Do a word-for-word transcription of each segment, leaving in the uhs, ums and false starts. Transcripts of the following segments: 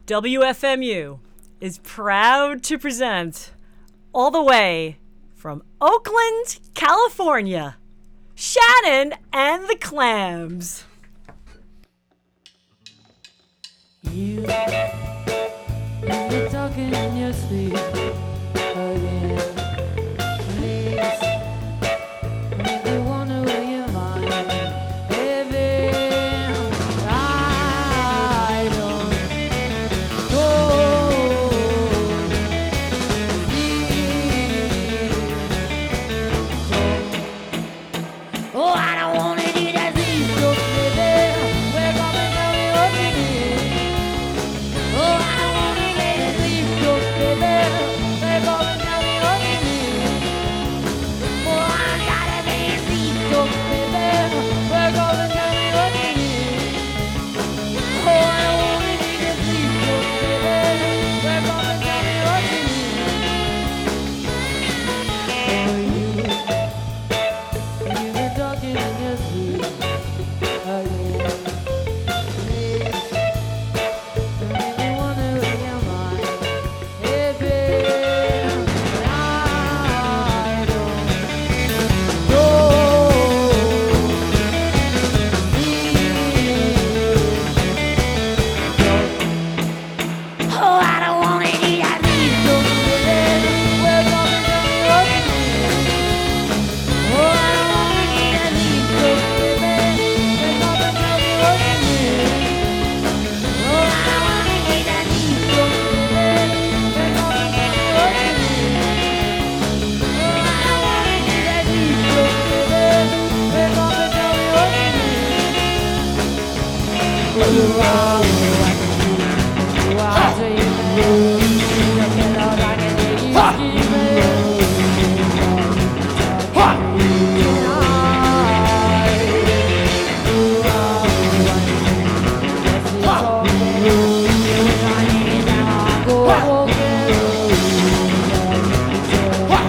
W F M U is proud to present, all the way from Oakland, California, Shannon and the Clams. You, you're talking in your sleep again. Please, make me wonder where your mind, baby. I don't know. Oh, I don't wanna do that thing, so baby. Wake up and tell me what you need. Oh, I don't wanna get a sleep, so baby. Wake up and tell me what you need. Oh, I gotta get a sleep, so baby. Wake up and tell me what you need. Oh, I don't wanna get a sleep, so baby. Wake up and tell me what you need. Oh, you, you've been talking in your sleep again. Please, don't make me wonder where your mind has been. I don't know. Oh, I don't wanna eat that meat, so baby, wake up and tell me what you need. Oh, I don't wanna eat that meat, so baby, wake up and tell me what you need. Oh, I don't wanna eat that meat, so baby, wake up and tell me what you need. Oh, I don't wanna eat that meat, so baby, wake up and tell me what you need. Oh, you are what you are dreaming. You get all I can hear you screaming.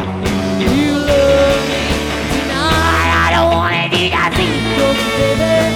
You love me tonight. I don't wanna do that thing, so baby.